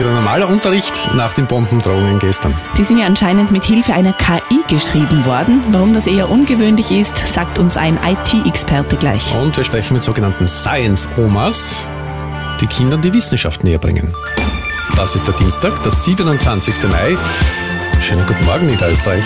Normaler Unterricht nach den Bombendrohungen gestern. Die sind ja anscheinend mit Hilfe einer KI geschrieben worden. Warum das eher ungewöhnlich ist, sagt uns ein IT-Experte gleich. Und wir sprechen mit sogenannten Science-Omas, die Kindern die Wissenschaft näher bringen. Das ist der Dienstag, der 27. Mai. Schönen guten Morgen, Niederösterreich.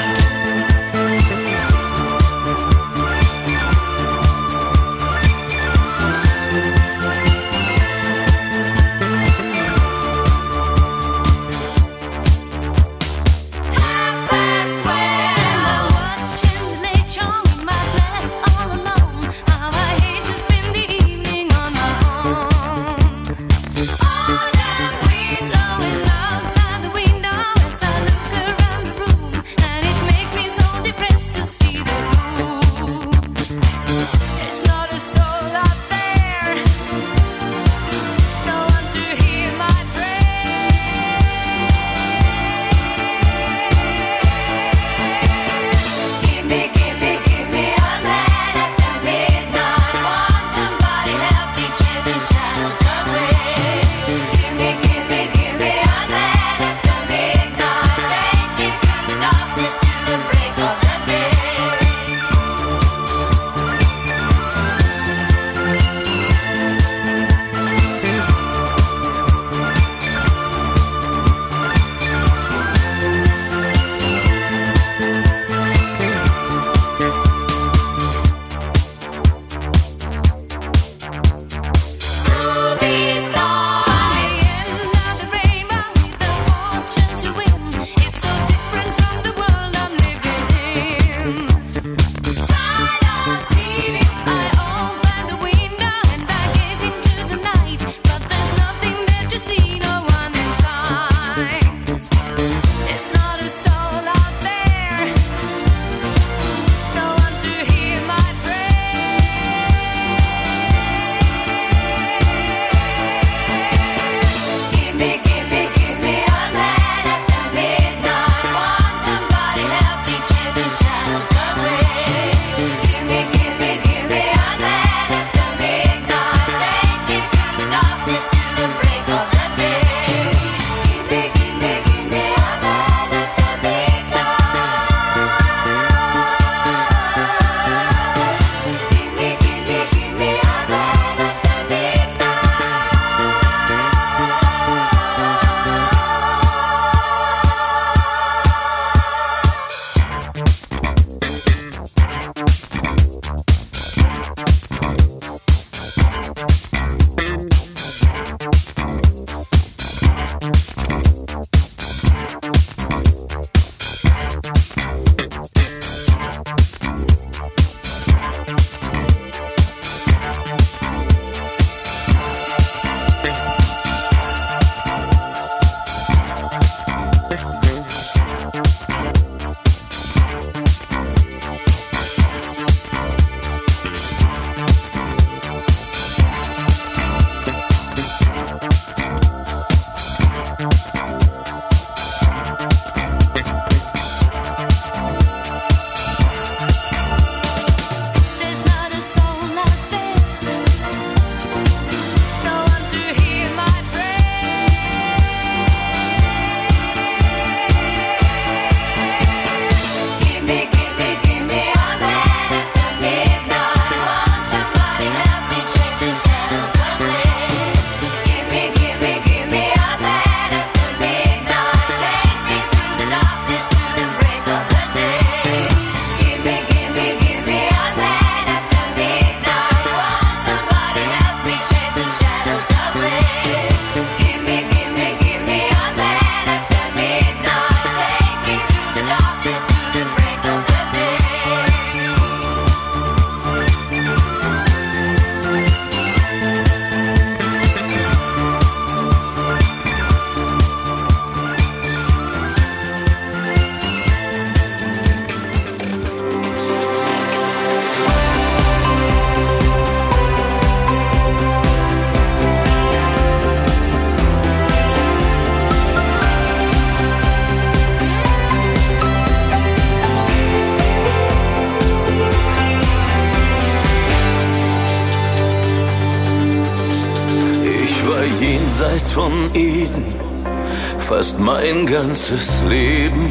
jenseits von Eden, fast mein ganzes Leben.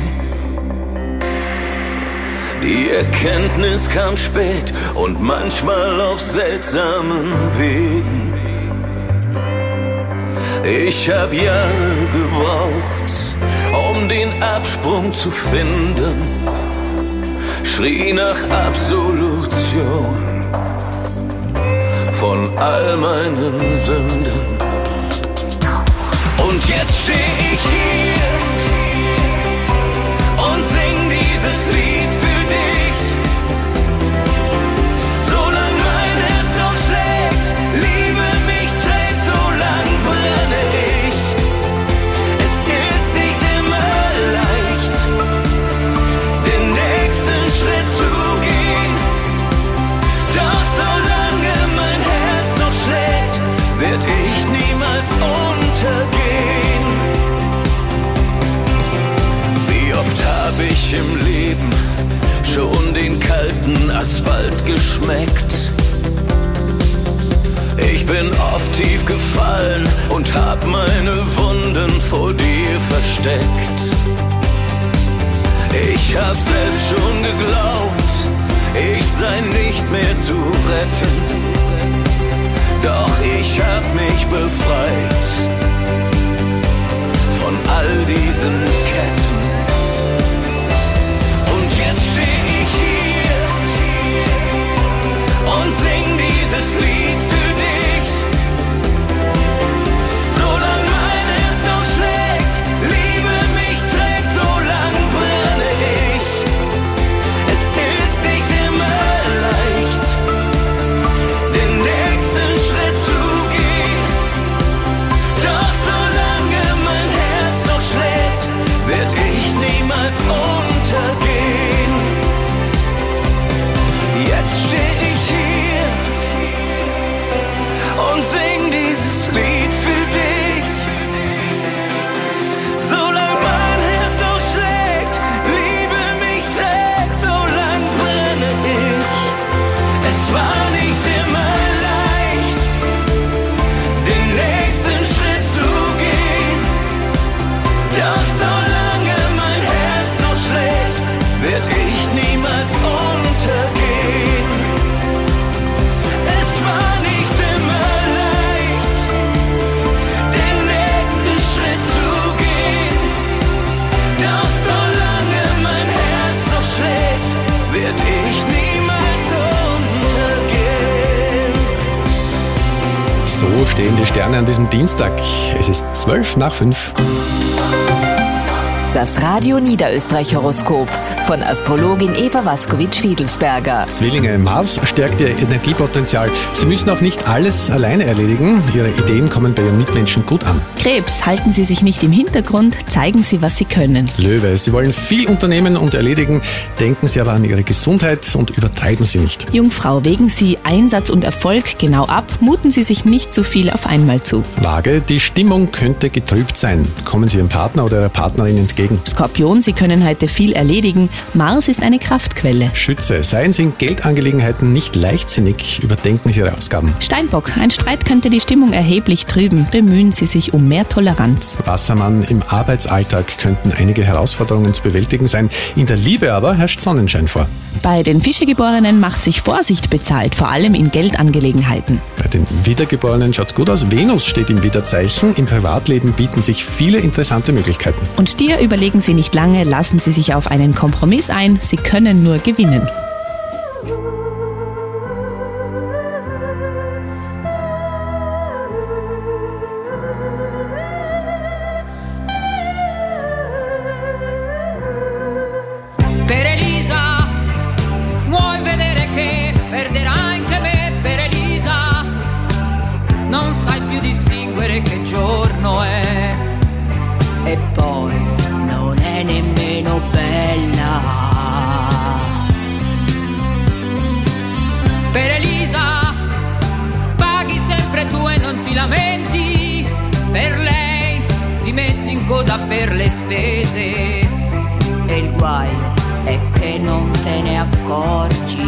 Die Erkenntnis kam spät und manchmal auf seltsamen Wegen. Ich hab Jahre gebraucht, um den Absprung zu finden, schrie nach Absolution von all meinen Sünden. Und jetzt steh ich hier und sing dieses Lied für dich. Solang mein Herz noch schlägt, Liebe mich trägt, solang brenne ich. Es ist nicht immer leicht, den nächsten Schritt zu gehen. Doch solange mein Herz noch schlägt, werd ich niemals untergehen. Wie oft hab ich im Leben schon den kalten Asphalt geschmeckt. Ich bin oft tief gefallen und hab meine Wunden vor dir versteckt. Ich hab selbst schon geglaubt, ich sei nicht mehr zu retten. Doch ich hab mich befreit von all diesen Ketten. Und jetzt steh ich hier und sing dieses Lied für dich. Solang mein Herz noch schlägt, Liebe mich trägt, solang brenne ich. Es ist nicht immer leicht, den nächsten Schritt zu gehen. Doch solange mein Herz noch schlägt, werd ich niemals untergehen. Jetzt steh ich hier und sing dieses Lied für dich. Solang mein Herz noch schlägt, Liebe mich trägt, solang brenne ich. Es war nicht immer leicht, den nächsten Schritt zu gehen. Doch solange mein Herz noch schlägt, werd ich niemals untergehen. Es war nicht immer leicht, den nächsten Schritt zu gehen. Doch solange mein Herz noch schlägt, werd ich niemals untergehen. So stehen die Sterne an diesem Dienstag. Es ist 5:12. Das Radio Niederösterreich-Horoskop von Astrologin Eva Waskowitsch-Fiedelsberger. Zwillinge, Mars stärkt ihr Energiepotenzial. Sie müssen auch nicht alles alleine erledigen. Ihre Ideen kommen bei Ihren Mitmenschen gut an. Krebs, halten Sie sich nicht im Hintergrund, zeigen Sie, was Sie können. Löwe, Sie wollen viel unternehmen und erledigen. Denken Sie aber an Ihre Gesundheit und übertreiben Sie nicht. Jungfrau, wägen Sie Einsatz und Erfolg genau ab, muten Sie sich nicht zu viel auf einmal zu. Waage, die Stimmung könnte getrübt sein. Kommen Sie Ihrem Partner oder Ihrer Partnerin entgegen. Skorpion, Sie können heute viel erledigen. Mars ist eine Kraftquelle. Schütze, seien Sie in Geldangelegenheiten nicht leichtsinnig, überdenken Sie Ihre Ausgaben. Steinbock, ein Streit könnte die Stimmung erheblich trüben. Bemühen Sie sich um mehr Toleranz. Wassermann, im Arbeitsalltag könnten einige Herausforderungen zu bewältigen sein. In der Liebe aber herrscht Sonnenschein vor. Bei den Fischegeborenen macht sich Vorsicht bezahlt, vor allem in Geldangelegenheiten. Bei den Wiedergeborenen schaut's gut aus. Venus steht im Widderzeichen. Im Privatleben bieten sich viele interessante Möglichkeiten. Und Stier, überlegen Sie nicht lange, lassen Sie sich auf einen Kompromiss ein. Sie können nur gewinnen. Per Elisa, vuoi vedere che perderai anche me? Per Elisa, non sai più distinguere che giorno è. E poi non è nemmeno bella. Per Elisa, paghi sempre tu e non ti lamenti. Per lei ti metti in coda per le spese. E il guaio è che non te ne accorgi.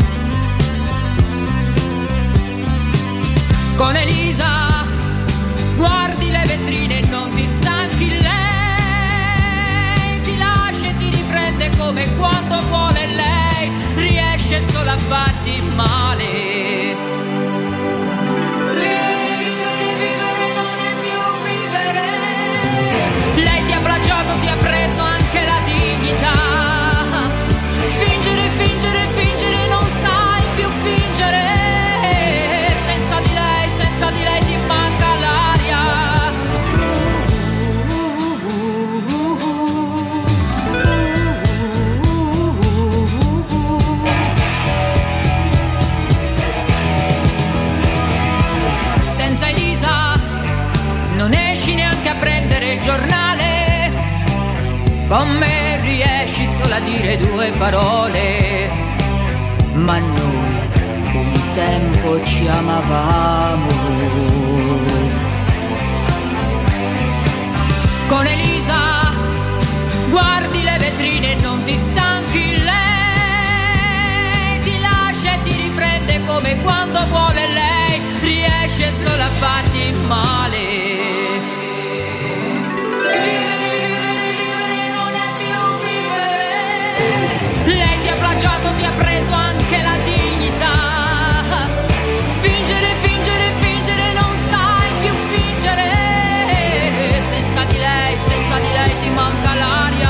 Con Elisa guardi le vetrine e non ti stanchi, lei ti lascia e ti riprende come quando vuole lei, riesce solo a farti male. Vivere non è più vivere. Lei ti ha plagiato, ti ha preso anche la dignità. Fingere, fingere, fingere, non sai più fingere. Senza di lei ti manca l'aria. Senza Elisa non esci neanche a prendere il giornale, con me riesci solo a dire due parole. Ma noi un tempo ci amavamo. Con Elisa guardi le vetrine e non ti stanchi, lei ti lascia e ti riprende come quando vuole lei, riesce solo a farti male. Vivere non è più vivere. Lei ti ha plagiato, ti ha preso anche la dignità. Fingere, fingere, fingere, non sai più fingere. Senza di lei ti manca l'aria.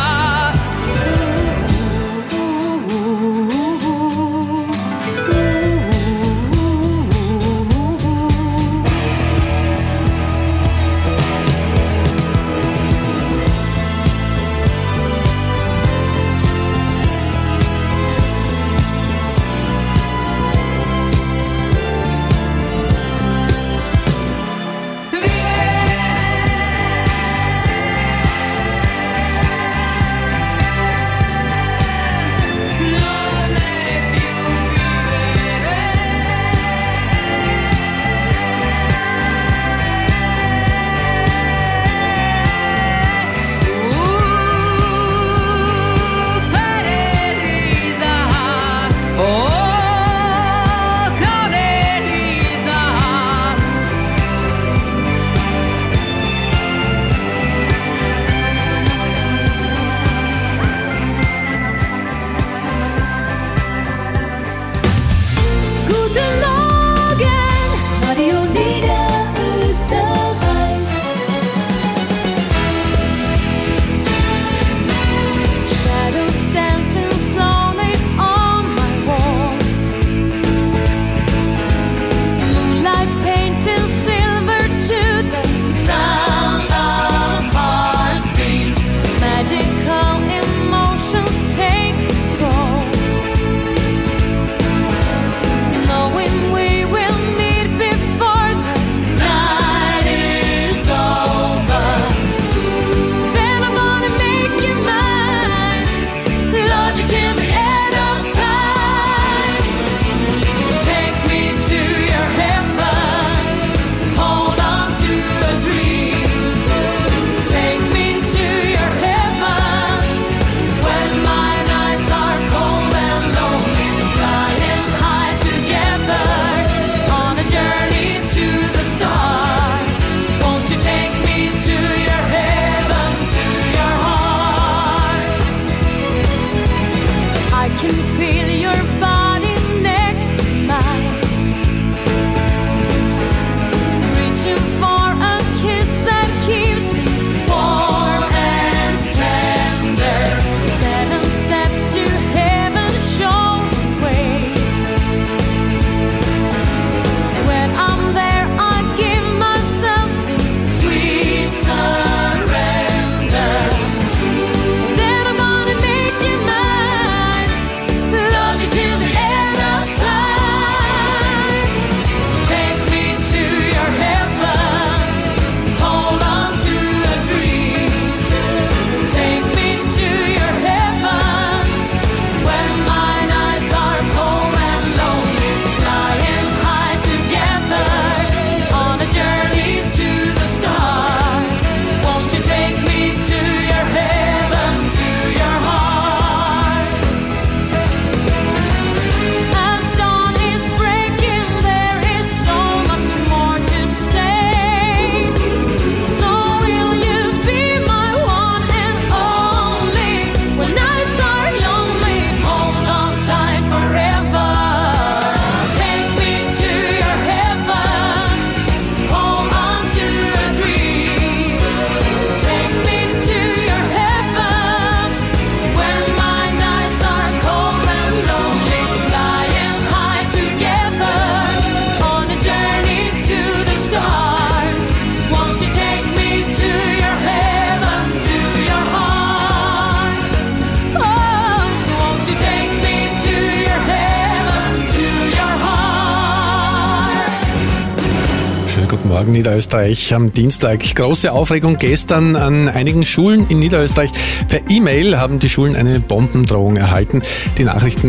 Morgen Niederösterreich am Dienstag. Große Aufregung gestern an einigen Schulen in Niederösterreich. Per E-Mail haben die Schulen eine Bombendrohung erhalten. Die Nachricht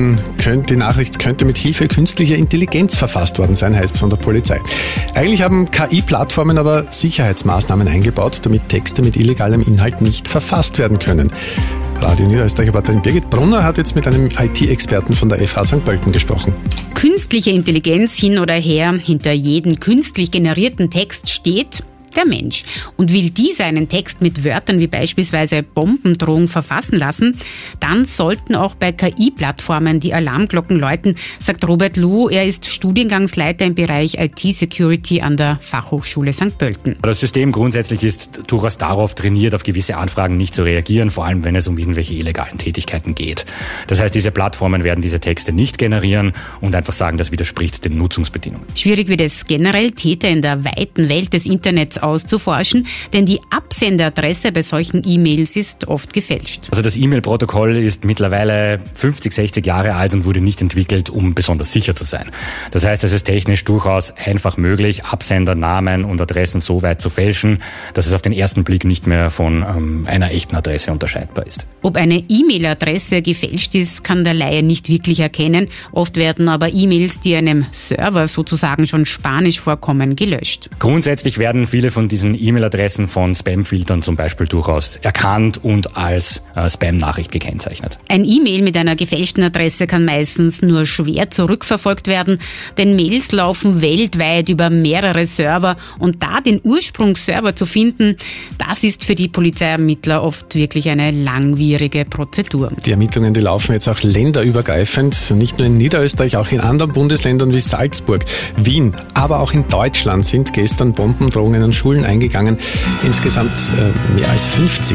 könnte mit Hilfe künstlicher Intelligenz verfasst worden sein, heißt es von der Polizei. Eigentlich haben KI-Plattformen aber Sicherheitsmaßnahmen eingebaut, damit Texte mit illegalem Inhalt nicht verfasst werden können. Radio Niederösterreich-Reporterin Birgit Brunner hat jetzt mit einem IT-Experten von der FH St. Pölten gesprochen. Künstliche Intelligenz hin oder her, hinter jedem künstlich generierten Text steht der Mensch. Und will dieser einen Text mit Wörtern wie beispielsweise Bombendrohung verfassen lassen, dann sollten auch bei KI-Plattformen die Alarmglocken läuten, sagt Robert Luh. Er ist Studiengangsleiter im Bereich IT-Security an der Fachhochschule St. Pölten. Das System grundsätzlich ist durchaus darauf trainiert, auf gewisse Anfragen nicht zu reagieren, vor allem wenn es um irgendwelche illegalen Tätigkeiten geht. Das heißt, diese Plattformen werden diese Texte nicht generieren und einfach sagen, das widerspricht den Nutzungsbedingungen. Schwierig wird es generell, Täter in der weiten Welt des Internets auszuforschen, denn die Absenderadresse bei solchen E-Mails ist oft gefälscht. Also das E-Mail-Protokoll ist mittlerweile 50, 60 Jahre alt und wurde nicht entwickelt, um besonders sicher zu sein. Das heißt, es ist technisch durchaus einfach möglich, Absendernamen und Adressen so weit zu fälschen, dass es auf den ersten Blick nicht mehr von einer echten Adresse unterscheidbar ist. Ob eine E-Mail-Adresse gefälscht ist, kann der Laie nicht wirklich erkennen. Oft werden aber E-Mails, die einem Server sozusagen schon spanisch vorkommen, gelöscht. Grundsätzlich werden viele von diesen E-Mail-Adressen von Spam-Filtern zum Beispiel durchaus erkannt und als Spam-Nachricht gekennzeichnet. Ein E-Mail mit einer gefälschten Adresse kann meistens nur schwer zurückverfolgt werden, denn Mails laufen weltweit über mehrere Server und da den Ursprungsserver zu finden, das ist für die Polizeiermittler oft wirklich eine langwierige Prozedur. Die Ermittlungen, die laufen jetzt auch länderübergreifend, nicht nur in Niederösterreich, auch in anderen Bundesländern wie Salzburg, Wien, aber auch in Deutschland sind gestern Bombendrohungen an Schulen eingegangen. Insgesamt mehr als 50.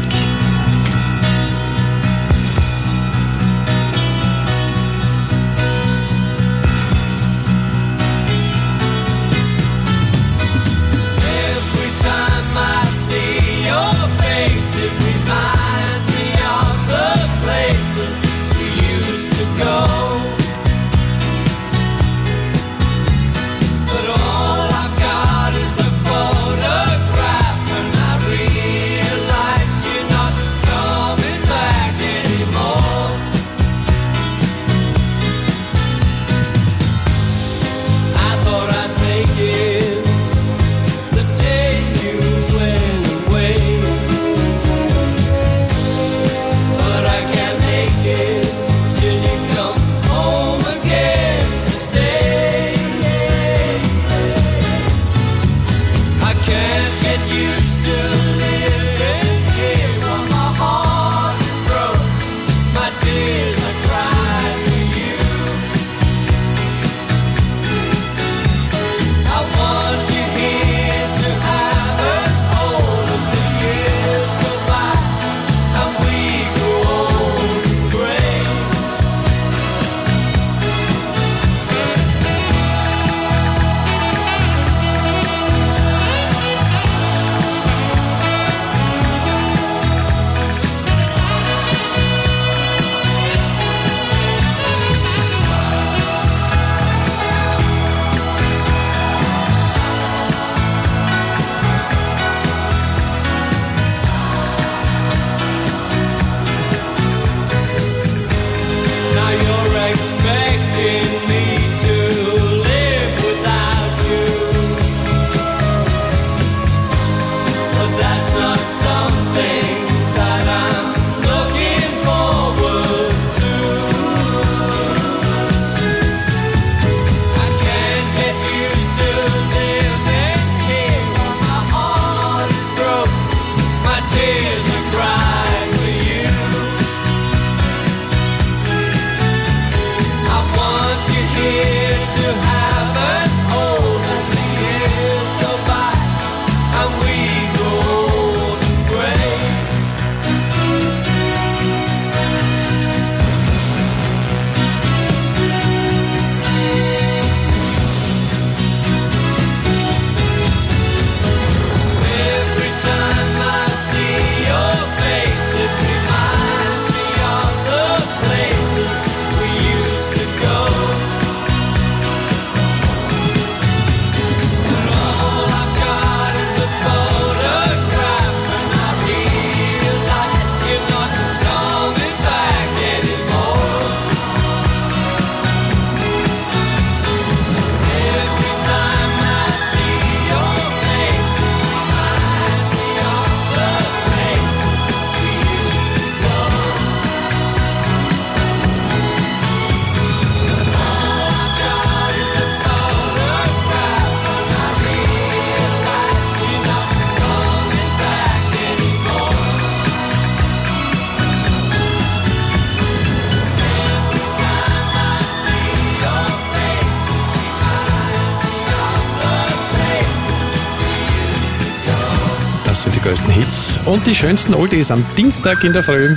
sind die größten Hits und die schönsten Oldies am Dienstag in der Früh.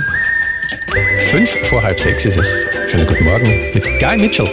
5:05 ist es. Schönen guten Morgen mit Guy Mitchell.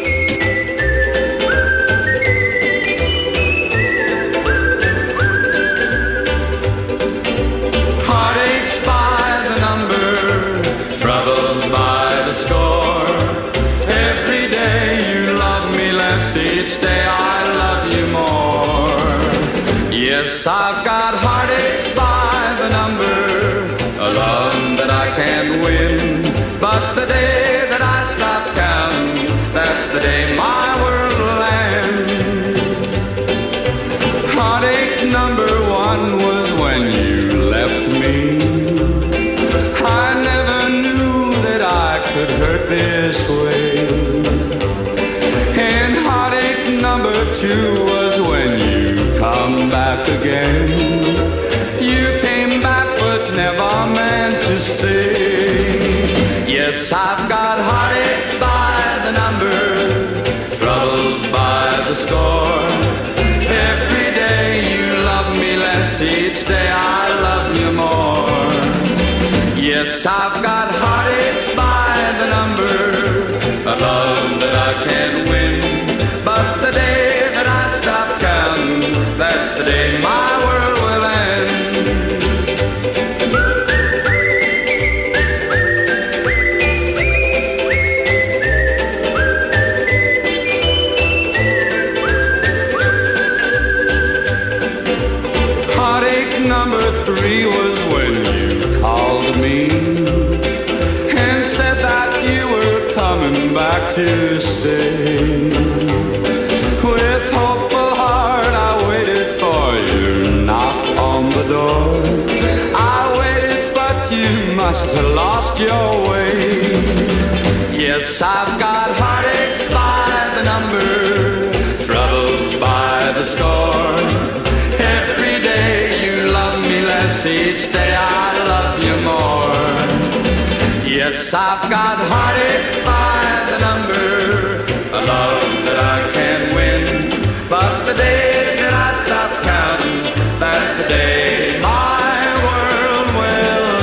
Heartaches by the number, troubles by the score. Every day you love me less, each day I love you more. Yes, I've got heartaches by the number, a love that I can't win. But the day that I stop counting, that's the day my world will end. Heartache number one was when you left me. I never knew that I could hurt this way. And heartache number two was when you come back again. You came back but never meant to stay. Yes, I've got heartaches by the number, troubles by the score. Every day you love me less, each day I love you more. Yes, I've got heartaches by the number, a love that I can't win. But the day that I stop counting, that's the day my world will end. Number three was when you called me and said that you were coming back to stay. With hopeful heart I waited for you, knock on the door. I waited but you must have lost your way. Yes, I've got heartaches by the number, troubles by the score. Every day you love me less, each day I love you more. Yes, I've got heartaches by the number, a love that I can't win. But the day that I stop counting, that's the day my world will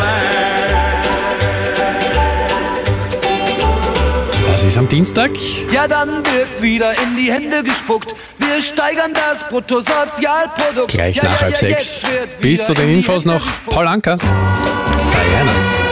end. Was ist am Dienstag? Ja, dann wird wieder in die Hände gespuckt. Wir steigern das Bruttosozialprodukt. Gleich nach 5:30. Bis zu den Infos noch Paul Anka. Diana.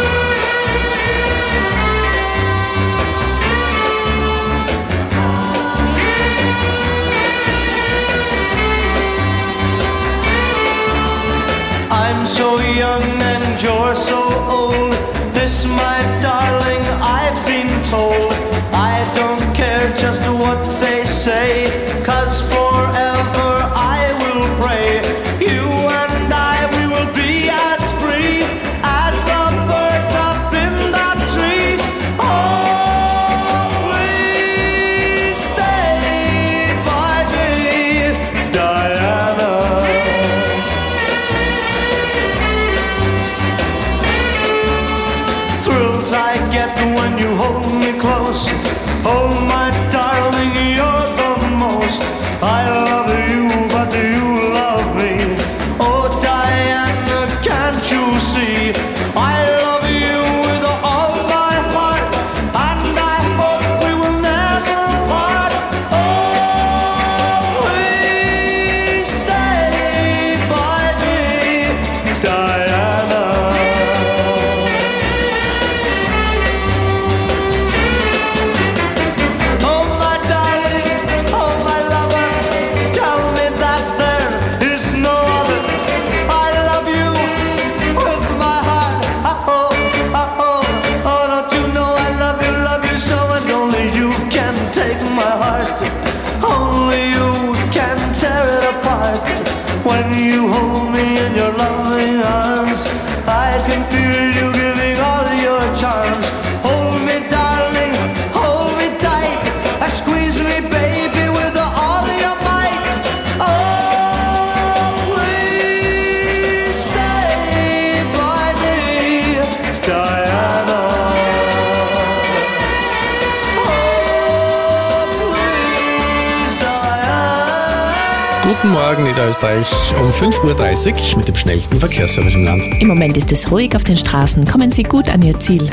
I'm so young and you're so old. This, my darling, I've been told. I don't care just what they say, 'cause forever I will pray. You and I, we will be as free as the birds up in the trees. Oh, please stay by me, Diana. Thrills I get when you hold me close. Oh, my darling, you're the most. I love you, but do you love me? Oh, Diana, can't you see? I love you with all my heart, and I hope we will never part. Oh, please stay by me, Diana. Oh, my darling, oh, my lover, tell me that there is no other. I love you with my heart. Oh, don't you know I love you so, and only you can take my heart. Only you can tear it apart. When you hold me in your loving arms, I can feel you giving all your charms. Hold me, darling, hold me tight. Squeeze me, baby, with all your might. Oh, please stay by me, Diana. Oh, please, Diana. Guten Morgen Niederösterreich um 5.30 Uhr mit dem schnellsten Verkehrsservice im Land. Im Moment ist es ruhig auf den Straßen. Kommen Sie gut an Ihr Ziel.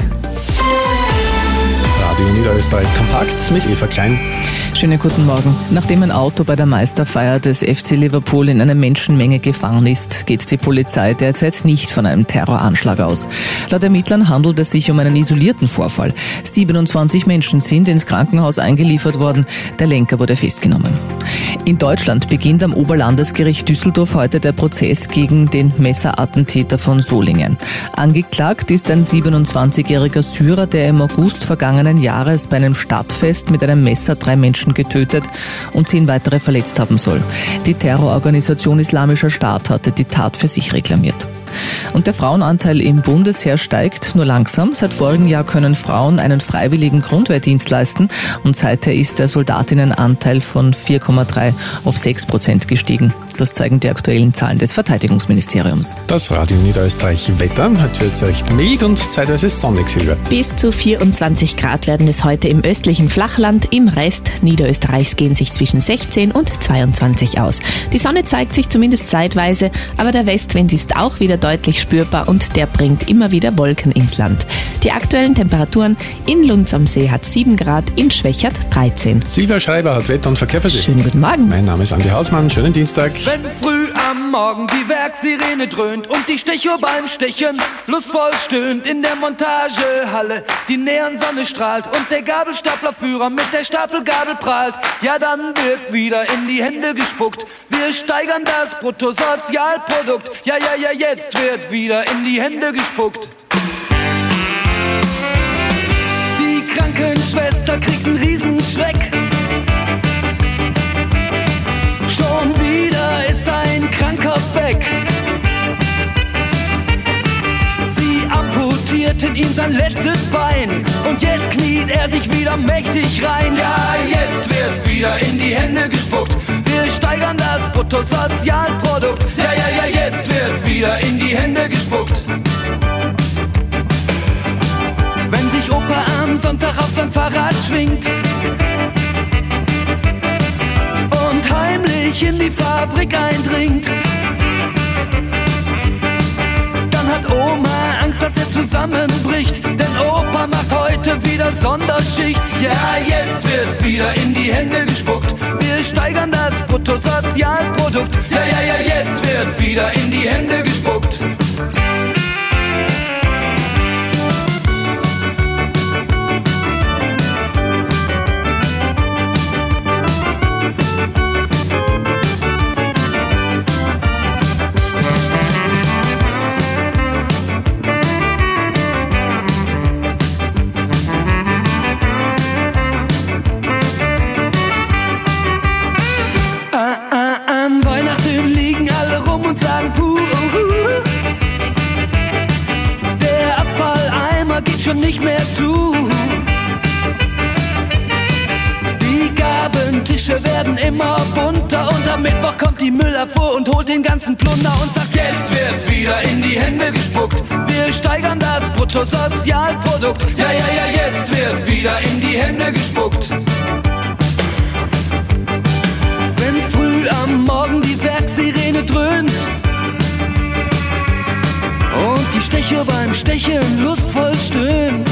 Radio Niederösterreich kompakt mit Eva Klein. Schönen guten Morgen. Nachdem ein Auto bei der Meisterfeier des FC Liverpool in einer Menschenmenge gefangen ist, geht die Polizei derzeit nicht von einem Terroranschlag aus. Laut Ermittlern handelt es sich um einen isolierten Vorfall. 27 Menschen sind ins Krankenhaus eingeliefert worden. Der Lenker wurde festgenommen. In Deutschland beginnt am Oberlandesgericht Düsseldorf heute der Prozess gegen den Messerattentäter von Solingen. Angeklagt ist ein 27-jähriger Syrer, der im August vergangenen Jahres bei einem Stadtfest mit einem Messer 3 Menschen getötet und 10 weitere verletzt haben soll. Die Terrororganisation Islamischer Staat hatte die Tat für sich reklamiert. Und der Frauenanteil im Bundesheer steigt nur langsam. Seit vorigem Jahr können Frauen einen freiwilligen Grundwehrdienst leisten und seither ist der Soldatinnenanteil von 4,3 auf 6% gestiegen. Das zeigen die aktuellen Zahlen des Verteidigungsministeriums. Das Radio Niederösterreich Wetter. Heute wird es recht mild und zeitweise sonnig, Silvia. Bis zu 24 Grad werden es heute im östlichen Flachland. Im Rest Niederösterreichs gehen sich zwischen 16 und 22 aus. Die Sonne zeigt sich zumindest zeitweise, aber der Westwind ist auch wieder deutlich spürbar und der bringt immer wieder Wolken ins Land. Die aktuellen Temperaturen: in Lunds am See hat 7 Grad, in Schwächert 13. Silvia Schreiber hat Wetter und Verkehr für Sie. Schönen guten Morgen. Mein Name ist Andi Hausmann. Schönen Dienstag. Wenn früh am Morgen die Werksirene dröhnt und die Stechuhr beim Stechen lustvoll stöhnt in der Montagehalle, die Neonsonne strahlt und der Gabelstaplerführer mit der Stapelgabel prahlt, ja dann wird wieder in die Hände gespuckt. Wir steigern das Bruttosozialprodukt. Ja, jetzt wird wieder in die Hände gespuckt. Die Krankenschwester kriegt einen Riesenschreck. Schon wieder ist ein Kranker weg. Sie amputierten ihm sein letztes Bein und jetzt kniet er sich wieder mächtig rein. Ja, jetzt wird wieder in die Hände gespuckt. Wir steigern das Bruttosozialprodukt. Ja, jetzt wird wieder in die Hände gespuckt. Wenn sich Opa am Sonntag auf sein Fahrrad schwingt und heimlich in die Fabrik eindringt, dann hat Oma Angst, dass er zusammenbricht, denn Opa macht heute wieder Sonderschicht. Ja, jetzt wird wieder in die Hände gespuckt. Wir steigern das Bruttosozialprodukt. Ja, jetzt wird wieder in die Hände gespuckt. Nicht mehr zu. Die Gabentische werden immer bunter und am Mittwoch kommt die Müllabfuhr und holt den ganzen Plunder und sagt, jetzt wird wieder in die Hände gespuckt. Wir steigern das Bruttosozialprodukt. Ja, jetzt wird wieder in die Hände gespuckt. Wenn früh am Morgen die Werksirene dröhnt und die Stechuhr beim Stechen lustvoll stöhnt,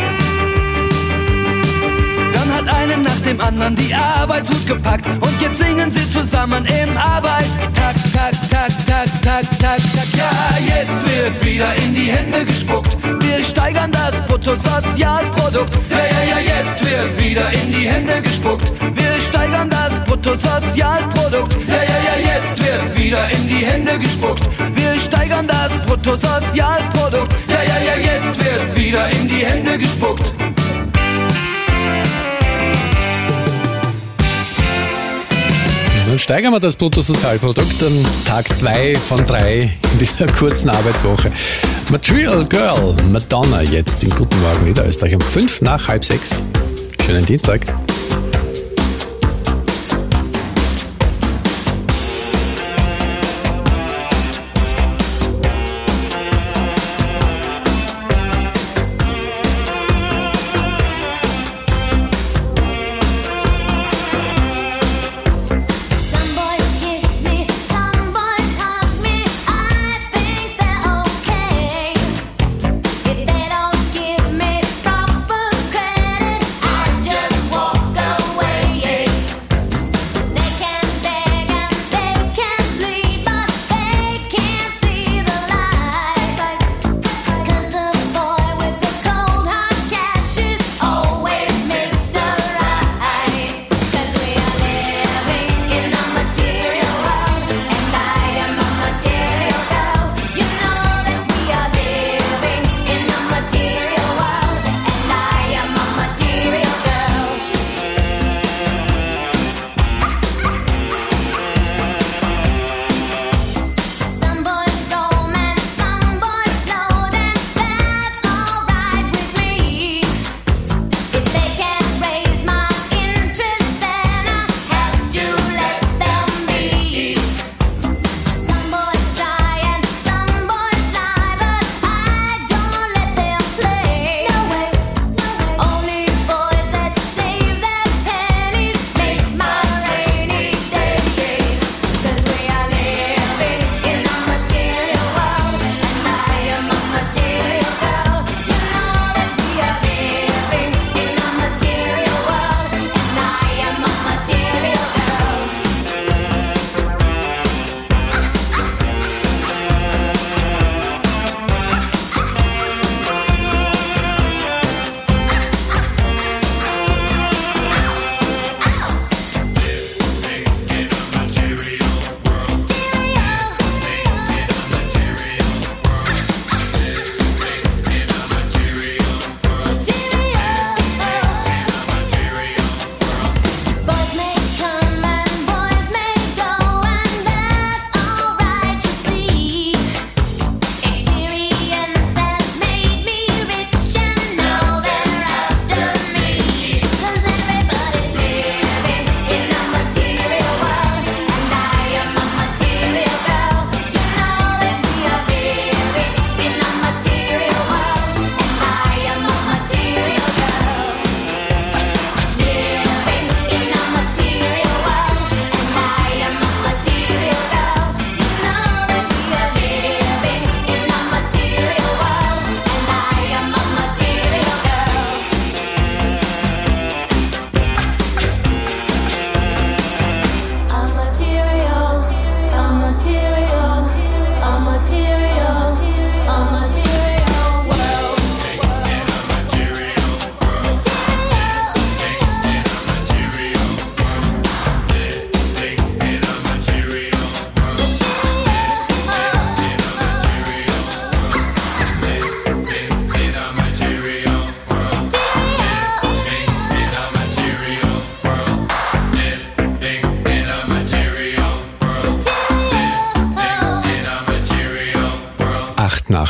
dann hat einen nach dem anderen die Arbeitshut gepackt und jetzt singen sie zusammen im Arbeitstakt, tak, tak, tak, tak, tak, tak. Ja, jetzt wird wieder in die Hände gespuckt. Wir steigern das Bruttosozialprodukt. Ja, jetzt wird wieder in die Hände gespuckt. Wir steigern das Bruttosozialprodukt. Ja, jetzt wird wieder in die Hände gespuckt. Wir steigern das Bruttosozialprodukt. Ja, jetzt wird wieder in die Hände gespuckt. Dann steigern wir das Bruttosozialprodukt an Tag 2 von 3 in dieser kurzen Arbeitswoche. Material Girl, Madonna, jetzt in Guten Morgen Niederösterreich um 5:05. Schönen Dienstag. Some boys kiss me.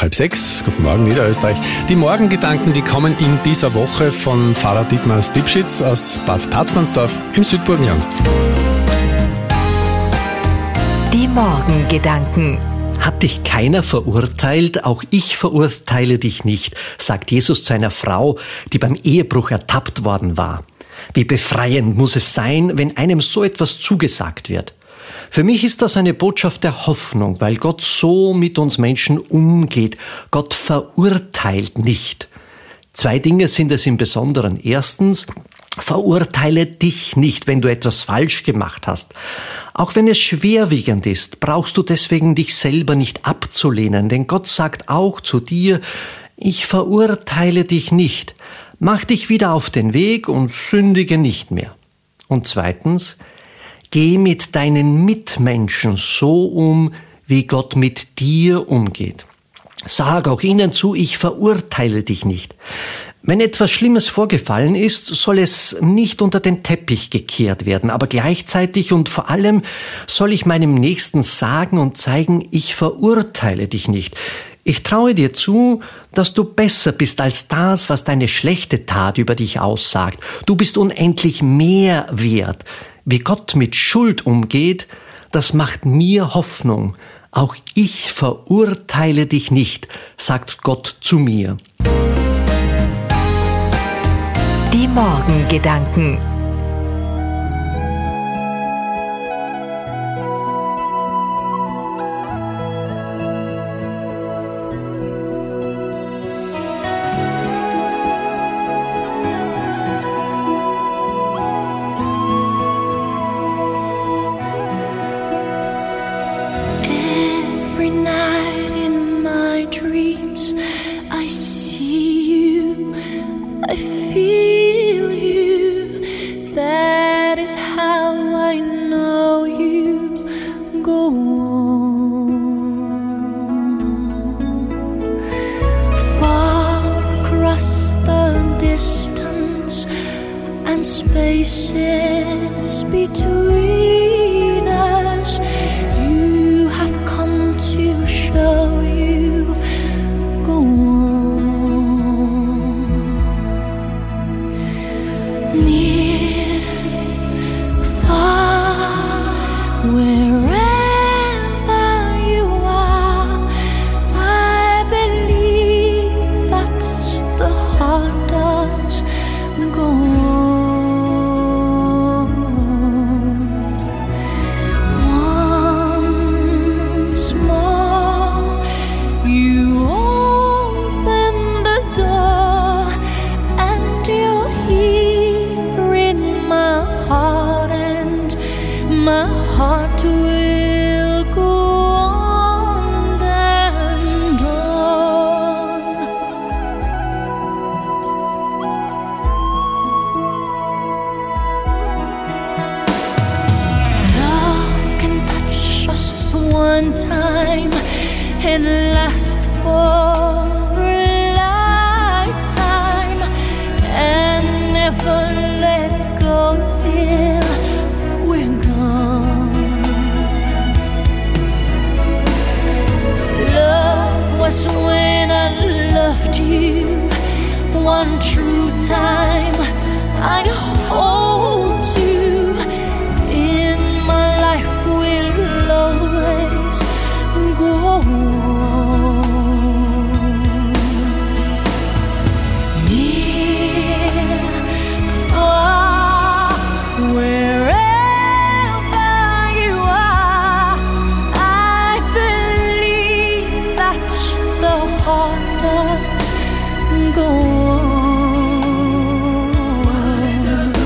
5:30. Guten Morgen, Niederösterreich. Die Morgengedanken, die kommen in dieser Woche von Pfarrer Dietmar Stipschitz aus Bad Tatzmannsdorf im Südburgenland. Die Morgengedanken. Hat dich keiner verurteilt, auch ich verurteile dich nicht, sagt Jesus zu einer Frau, die beim Ehebruch ertappt worden war. Wie befreiend muss es sein, wenn einem so etwas zugesagt wird. Für mich ist das eine Botschaft der Hoffnung, weil Gott so mit uns Menschen umgeht. Gott verurteilt nicht. 2 Dinge sind es im Besonderen. Erstens, verurteile dich nicht, wenn du etwas falsch gemacht hast. Auch wenn es schwerwiegend ist, brauchst du deswegen dich selber nicht abzulehnen, denn Gott sagt auch zu dir, ich verurteile dich nicht. Mach dich wieder auf den Weg und sündige nicht mehr. Und zweitens, geh mit deinen Mitmenschen so um, wie Gott mit dir umgeht. Sag auch ihnen zu, ich verurteile dich nicht. Wenn etwas Schlimmes vorgefallen ist, soll es nicht unter den Teppich gekehrt werden, aber gleichzeitig und vor allem soll ich meinem Nächsten sagen und zeigen, ich verurteile dich nicht. Ich traue dir zu, dass du besser bist als das, was deine schlechte Tat über dich aussagt. Du bist unendlich mehr wert. Wie Gott mit Schuld umgeht, das macht mir Hoffnung. Auch ich verurteile dich nicht, sagt Gott zu mir. Die Morgengedanken. Every night in my dreams I see you, I feel you, that is how I know you. Go on, far across the distance and spaces between us, you have come to show you. Go on, near, far, wherever you are, I believe that the heart does. Go on, once more you open the door and you're here in my heart, and my heart will go on and on. Love can touch us one time and last for a lifetime and never let go till we're gone. Love was when I loved you one true time. I hold you in my life, will always go on. Near, far, wherever you are, I believe that the heart does go on.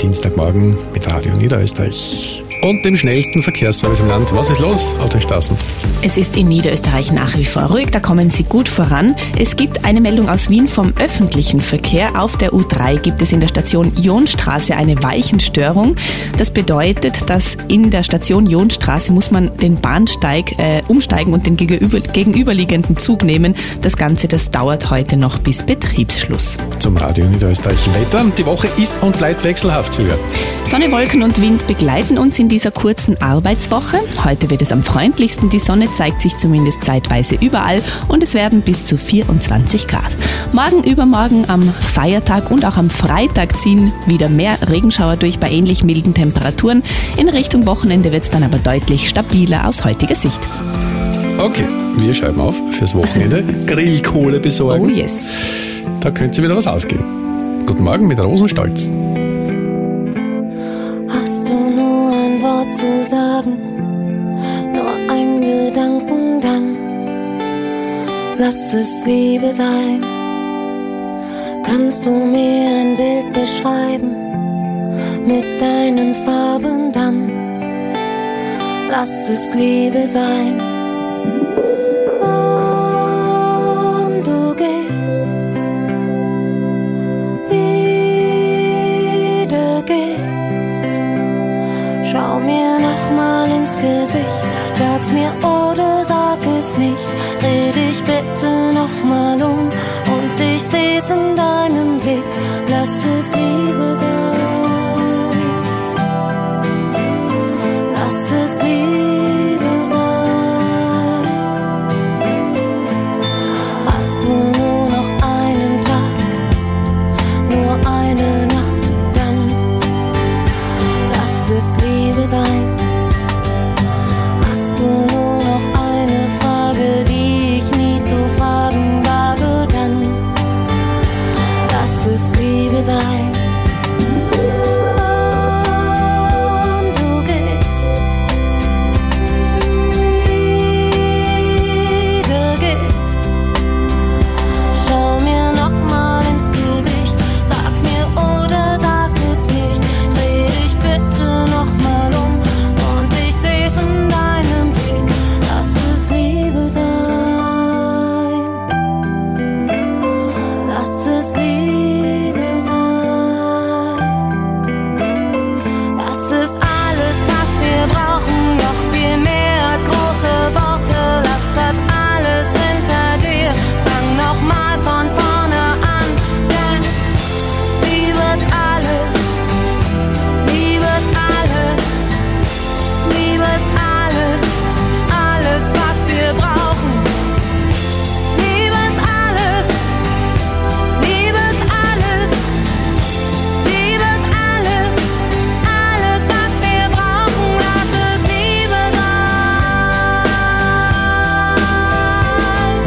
Dienstagmorgen mit Radio Niederösterreich und dem schnellsten Verkehrsservice im Land. Was ist los auf den Straßen? Es ist in Niederösterreich nach wie vor ruhig, da kommen Sie gut voran. Es gibt eine Meldung aus Wien vom öffentlichen Verkehr. Auf der U3 gibt es in der Station Jonstraße eine Weichenstörung. Das bedeutet, dass in der Station Jonstraße muss man den Bahnsteig umsteigen und den gegenüberliegenden Zug nehmen. Das Ganze, das dauert heute noch bis Betriebsschluss. Zum Radio Niederösterreich Wetter. Die Woche ist und bleibt wechselhaft, Silvia. Sonne, Wolken und Wind begleiten uns in dieser kurzen Arbeitswoche. Heute wird es am freundlichsten. Die Sonne zeigt sich zumindest zeitweise überall und es werden bis zu 24 Grad. Morgen, übermorgen am Feiertag und auch am Freitag ziehen wieder mehr Regenschauer durch bei ähnlich milden Temperaturen. In Richtung Wochenende wird es dann aber deutlich stabiler aus heutiger Sicht. Okay, wir schreiben auf fürs Wochenende. Grillkohle besorgen. Oh yes. Da könnte sich wieder was ausgehen. Guten Morgen mit Rosenstolz. Hast du nur ein Wort zu sagen, nur ein Gedanken, dann lass es Liebe sein. Kannst du mir ein Bild beschreiben mit deinen Farben, dann lass es Liebe sein. Und du gehst, wieder gehst. Schau mir nochmal ins Gesicht, sag's mir oder sag es nicht. Dreh dich bitte nochmal um und ich seh's in deinem Blick. Lass es Liebe sein. Lass es Liebe sein. Hast du nur noch einen Tag, nur eine Nacht, dann lass es Liebe sein. Hast du nur noch eine Frage, die ich nie zu fragen wage, dann lass es Liebe sein. Und du gehst, wieder gehst. Schau mir nochmal ins Gesicht, sag's mir oder sag es nicht. Dreh dich bitte nochmal um und ich seh's in deinem Blick. Lass es Liebe sein. Lass es Liebe sein. Das ist alles, was wir brauchen, noch viel mehr als große Worte. Lass das alles hinter dir, fang nochmal von vorne an. Denn Liebe ist alles, Liebe ist alles, Liebe ist alles, alles, was wir brauchen. Liebe ist alles, Liebe ist alles, Liebe ist alles, alles, was wir brauchen. Lass es Liebe sein.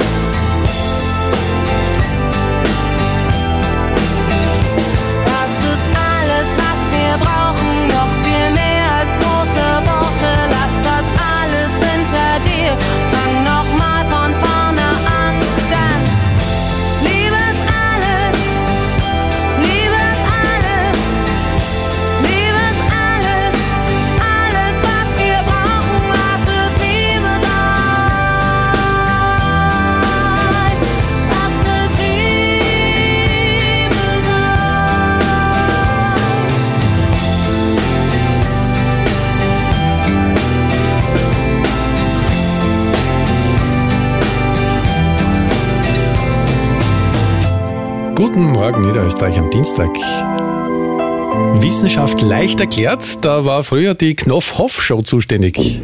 Das ist alles, was wir brauchen, noch viel mehr als große Worte. Lass das alles hinter dir, fang nochmal von vorne an. Denn Liebe ist alles, Liebe ist alles, Liebe ist alles, alles, was wir brauchen. Lass es Liebe sein. Lass es Liebe Guten Morgen Niederösterreich am Dienstag. Wissenschaft leicht erklärt, da war früher die Knopf-Hoff-Show zuständig.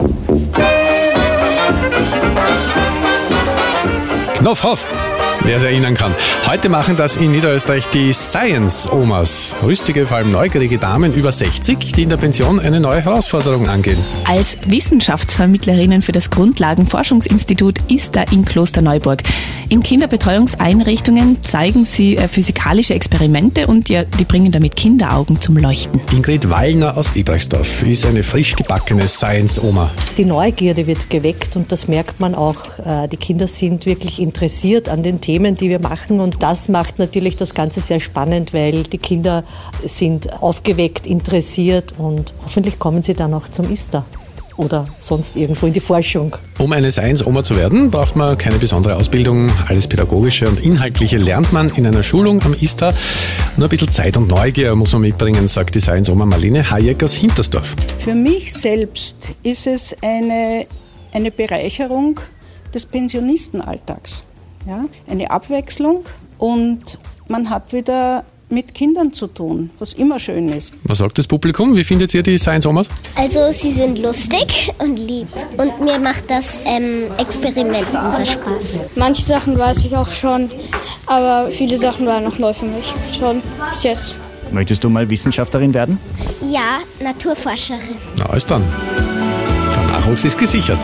Knopf-Hoff, wer sich erinnern kann. Heute machen das in Niederösterreich die Science-Omas. Rüstige, vor allem neugierige Damen über 60, die in der Pension eine neue Herausforderung angehen. Als Wissenschaftsvermittlerinnen für das Grundlagenforschungsinstitut ISTA in Klosterneuburg. In Kinderbetreuungseinrichtungen zeigen sie physikalische Experimente und die bringen damit Kinderaugen zum Leuchten. Ingrid Wallner aus Ebersdorf ist eine frisch gebackene Science-Oma. Die Neugierde wird geweckt und das merkt man auch. Die Kinder sind wirklich interessiert an den Themen. Themen, die wir machen. Und das macht natürlich das Ganze sehr spannend, weil die Kinder sind aufgeweckt, interessiert und hoffentlich kommen sie dann auch zum ISTA oder sonst irgendwo in die Forschung. Um eine Science-Oma zu werden, braucht man keine besondere Ausbildung. Alles Pädagogische und Inhaltliche lernt man in einer Schulung am ISTA. Nur ein bisschen Zeit und Neugier muss man mitbringen, sagt die Science-Oma Marlene Hayek aus Hintersdorf. Für mich selbst ist es eine Bereicherung des Pensionistenalltags. Ja? Eine Abwechslung und man hat wieder mit Kindern zu tun, was immer schön ist. Was sagt das Publikum? Wie findet ihr die Science-Omas? Also sie sind lustig und lieb. Und mir macht das Experiment unser Spaß. Manche Sachen weiß ich auch schon, aber viele Sachen waren noch neu für mich. Schon bis jetzt. Möchtest du mal Wissenschaftlerin werden? Ja, Naturforscherin. Na, alles dann. Der Nachwuchs ist gesichert.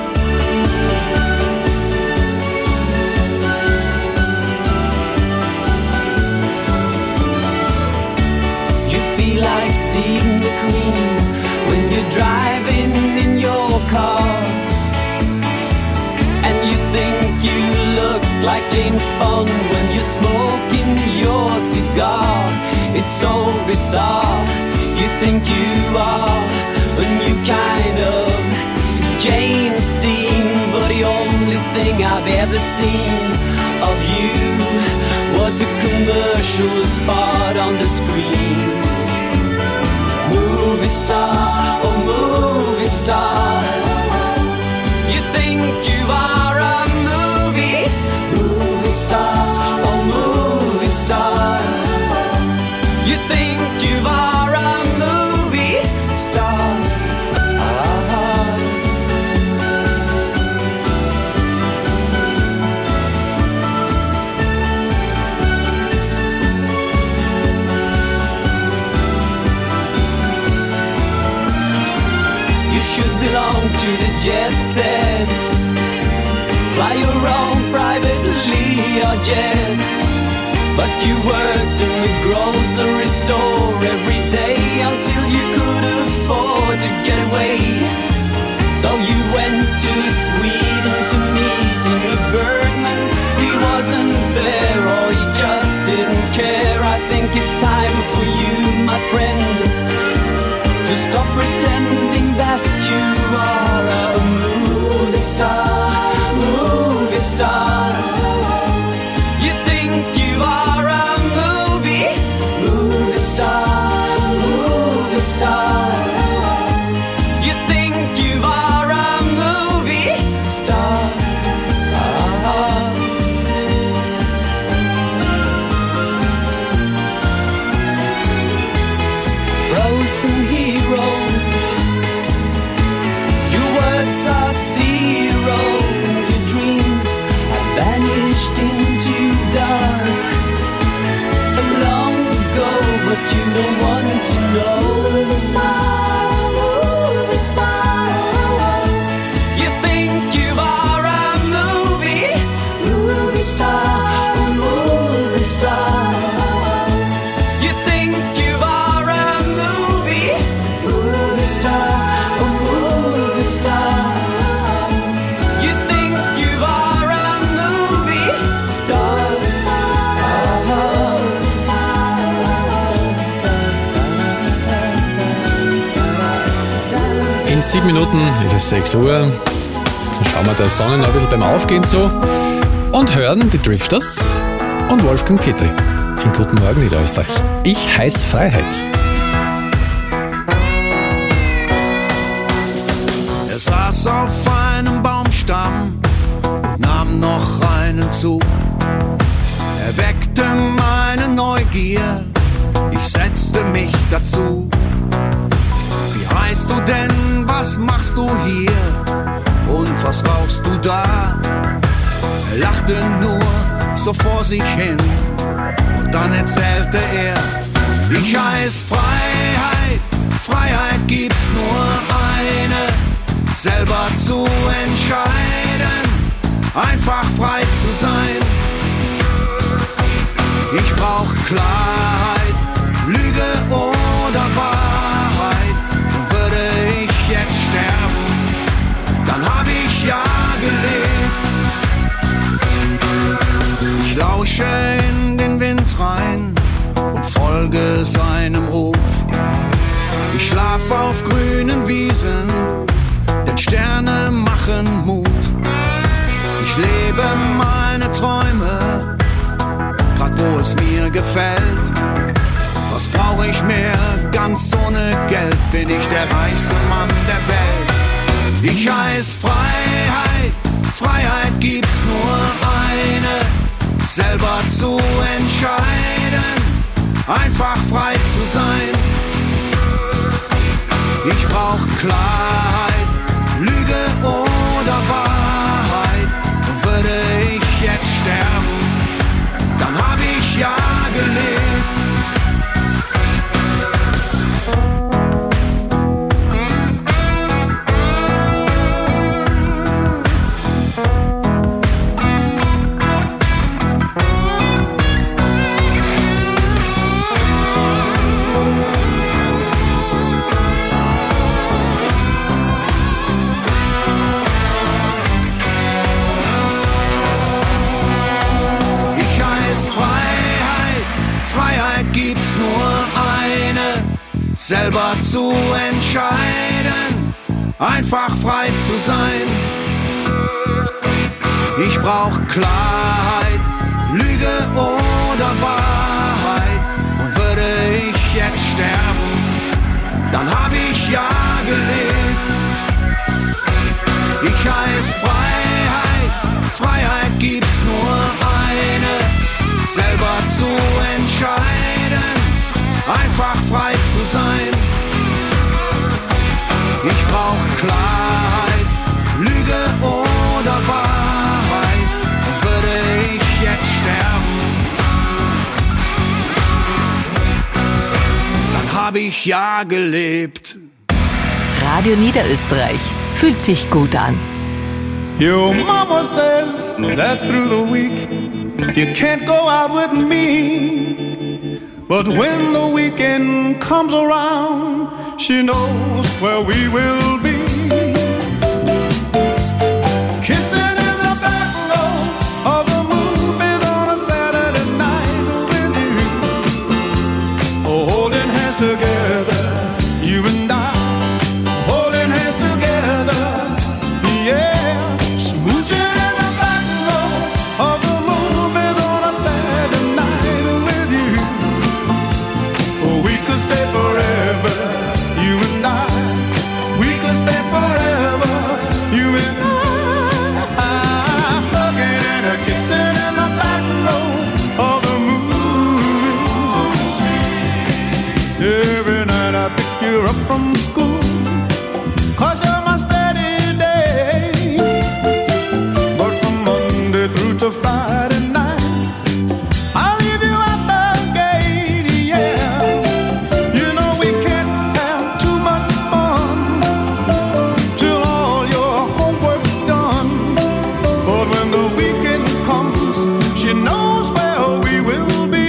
Like Steve McQueen when you're driving in your car, and you think you look like James Bond when you're smoking your cigar. It's so bizarre. You think you are a new kind of James Dean, but the only thing I've ever seen of you was a commercial spot on the screen. Movie star, oh movie star, you think you are a movie star, oh movie star, you think you are a movie star. Should belong to the jet set. Fly your own private Learjet. But you worked in the grocery store every day until you could afford to get away. So you went to Sweden to meet Ingmar Bergman. He wasn't there or he just didn't care. I think it's time for you, my friend, to stop pretending that you are a movie star, movie star. You think you are a movie star, movie star. You think you are a movie star. Frozen hero. Are zero, your dreams have vanished into dark long ago, but you don't want to know. Movie star, you think you are a movie star, movie star. You think you are a movie star, movie star. In 7 Minuten ist es 6 Uhr. Dann schauen wir der Sonne noch ein bisschen beim Aufgehen zu und hören die Drifters und Wolfgang Petri in Guten Morgen Niederösterreich. Ich heiß Freiheit. Er saß auf einem Baumstamm und nahm noch einen Zug. Er weckte meine Neugier, ich setzte mich dazu. Wie heißt du denn, was machst du hier und was rauchst du da? Er lachte nur so vor sich hin und dann erzählte er, ich heiß Freiheit, Freiheit gibt's nur eine, selber zu entscheiden, einfach frei zu sein. Ich brauch Klarheit, Lüge oder Wahrheit. Und würde ich jetzt sterben, dann hab ich ja gelebt. Ich lau folge seinem Ruf. Ich schlaf auf grünen Wiesen, denn Sterne machen Mut. Ich lebe meine Träume, grad wo es mir gefällt. Was brauch ich mehr? Ganz ohne Geld bin ich der reichste Mann der Welt. Ich heiß Freiheit, Freiheit gibt's nur eine, selber zu entscheiden, einfach frei zu sein. Ich brauch Klarheit, Lüge oder Wahrheit. Und würde ich jetzt sterben, dann hab ich ja gelebt. Selber zu entscheiden, einfach frei zu sein. Ich brauch Klarheit, Lüge oder Wahrheit. Und würde ich jetzt sterben, dann hab ich ja gelebt. Ich heiß Freiheit, Freiheit gibt's nur eine, selber zu entscheiden, einfach frei zu sein. Ich brauch Klarheit, Lüge oder Wahrheit. Und würde ich jetzt sterben, dann hab ich ja gelebt. Radio Niederösterreich. Fühlt sich gut an. Your mama says that through the week you can't go out with me. But when the weekend comes around, she knows where we will be. Kissing in the back row of the movies on a Saturday night with you. Oh, holding hands together, you and I. Holding hands together, yeah. Smooching in the back row of the movies on a Saturday night with you. We could stay forever, you and I. We could stay forever, you and I. Hugging and a kissing in the back row of the movies. Every night I pick you up from school, 'cause you're my steady day. But from Monday through to Friday night, I'll leave you at the gate, yeah. You know we can't have too much fun till all your homework's done. But when the weekend comes, she knows where we will be.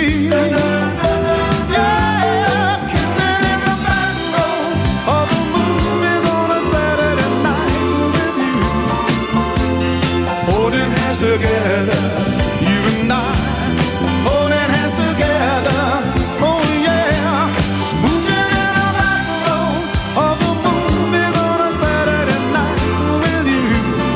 Yeah, kissing in the back row of the movies on a Saturday night with you. Holding hands together, you and I. Holding hands together, oh yeah. Smooching in the back row of the movies on a Saturday night with you.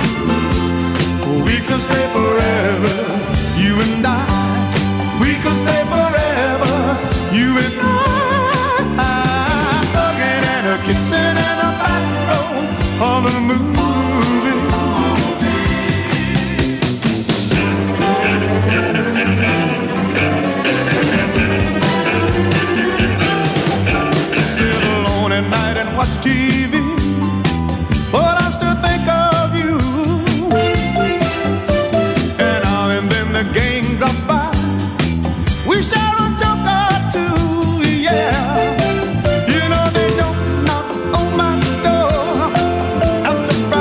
We could stay forever, you and I. We could stay forever, you and I. Hugging and a kissing in the back row of the movies. Sit alone at night and watch TV, but I still think of you. And now and then the gang drops by, we share a joke or two, yeah. You know they don't knock on my door after Friday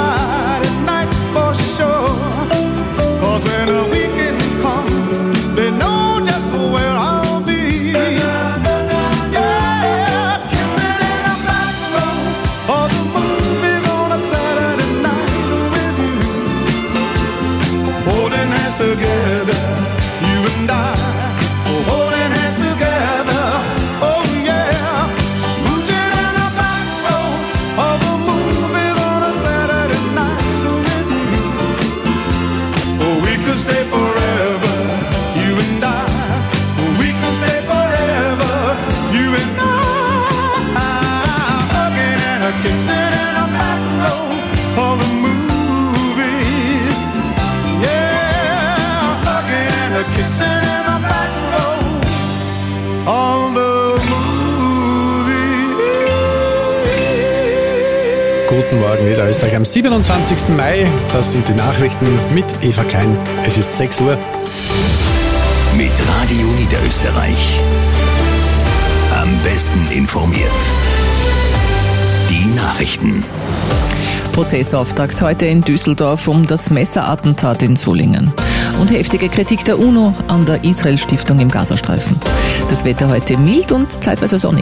Guten Morgen Niederösterreich am 27. Mai. Das sind die Nachrichten mit Eva Klein. Es ist 6 Uhr. Mit Radio Niederösterreich. Am besten informiert. Die Nachrichten. Prozessauftakt heute in Düsseldorf um das Messerattentat in Solingen. Und heftige Kritik der UNO an der Israel-Stiftung im Gazastreifen. Das Wetter heute mild und zeitweise sonnig.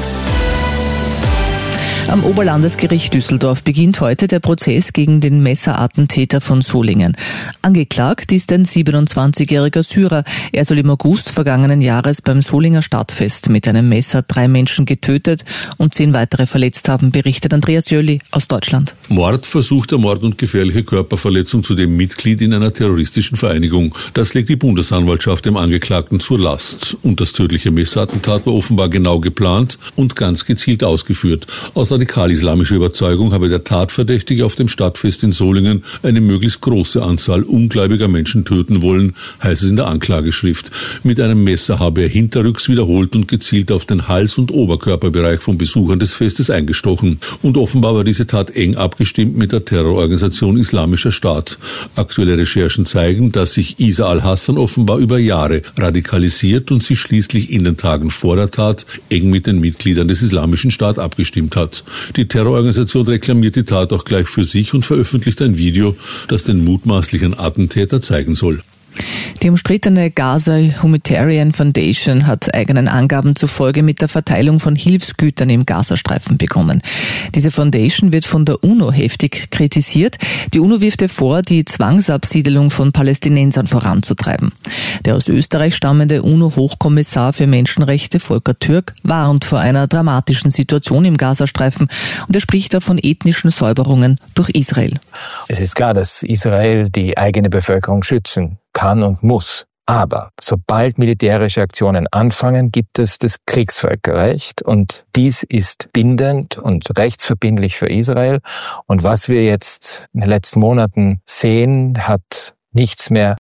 Am Oberlandesgericht Düsseldorf beginnt heute der Prozess gegen den Messerattentäter von Solingen. Angeklagt ist ein 27-jähriger Syrer. Er soll im August vergangenen Jahres beim Solinger Stadtfest mit einem Messer 3 Menschen getötet und 10 weitere verletzt haben, berichtet Andreas Jöli aus Deutschland. Mord, versuchter Mord und gefährliche Körperverletzung, zudem Mitglied in einer terroristischen Vereinigung. Das legt die Bundesanwaltschaft dem Angeklagten zur Last. Und das tödliche Messerattentat war offenbar genau geplant und ganz gezielt ausgeführt. Aus radikal-islamischer Überzeugung habe der Tatverdächtige auf dem Stadtfest in Solingen eine möglichst große Anzahl ungläubiger Menschen töten wollen, heißt es in der Anklageschrift. Mit einem Messer habe er hinterrücks wiederholt und gezielt auf den Hals- und Oberkörperbereich von Besuchern des Festes eingestochen. Und offenbar war diese Tat eng abgestimmt mit der Terrororganisation Islamischer Staat. Aktuelle Recherchen zeigen, dass sich Isa al-Hassan offenbar über Jahre radikalisiert und sich schließlich in den Tagen vor der Tat eng mit den Mitgliedern des Islamischen Staats abgestimmt hat. Die Terrororganisation reklamiert die Tat auch gleich für sich und veröffentlicht ein Video, das den mutmaßlichen Attentäter zeigen soll. Die umstrittene Gaza Humanitarian Foundation hat eigenen Angaben zufolge mit der Verteilung von Hilfsgütern im Gazastreifen begonnen. Diese Foundation wird von der UNO heftig kritisiert. Die UNO wirft ihr vor, die Zwangsabsiedelung von Palästinensern voranzutreiben. Der aus Österreich stammende UNO-Hochkommissar für Menschenrechte Volker Türk warnt vor einer dramatischen Situation im Gazastreifen und er spricht da von ethnischen Säuberungen durch Israel. Es ist klar, dass Israel die eigene Bevölkerung schützen kann und muss. Aber sobald militärische Aktionen anfangen, gibt es das Kriegsvölkerrecht und dies ist bindend und rechtsverbindlich für Israel. Und was wir jetzt in den letzten Monaten sehen, hat nichts mehr